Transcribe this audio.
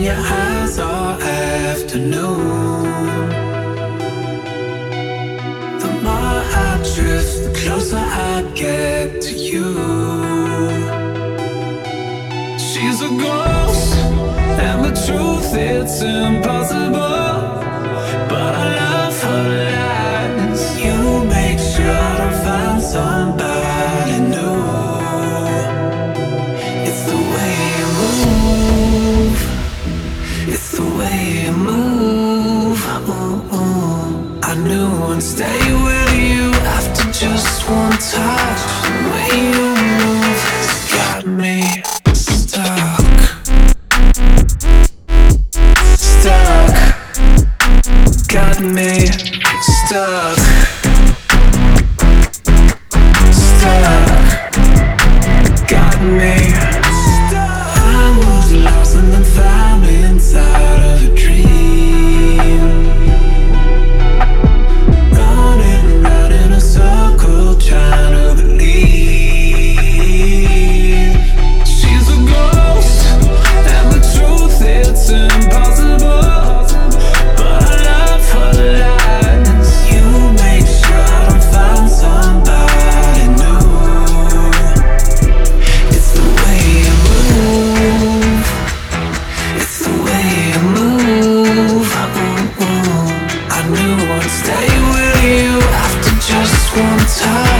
your eyes all afternoon. The more I drift, the closer I get to you. She's a ghost, and the truth, it's impossible, but I love her lies. You make sure I find somebody new. It's the way you move, it's the way you move. Ooh, ooh. I knew I'd stay with you after just one touch. The way you move has got me stuck, stuck, got me stuck, stuck, got me stuck. I was lost and then found me inside of a dream, running around in a circle trying to believe. She's a ghost, and the truth, it's impossible, but I love her lies. You make sure I find somebody new. It's the way you move, it's the way you move. Ooh, ooh. I knew I'd stay with you after just one touch.